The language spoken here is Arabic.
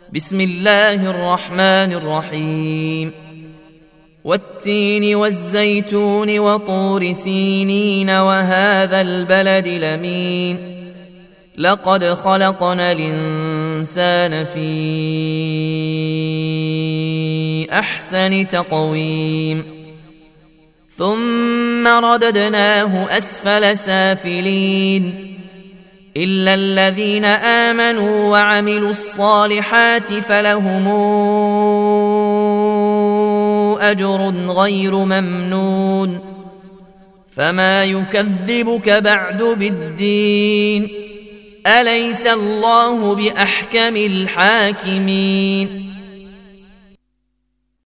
بسم الله الرحمن الرحيم والتين والزيتون وطور سينين وهذا البلد الأمين لقد خلقنا الإنسان في أحسن تقويم ثم رددناه أسفل سافلين إلا الذين آمنوا وعملوا الصالحات فلهم أجر غير ممنون فما يكذبك بعد بالدين أليس الله بأحكم الحاكمين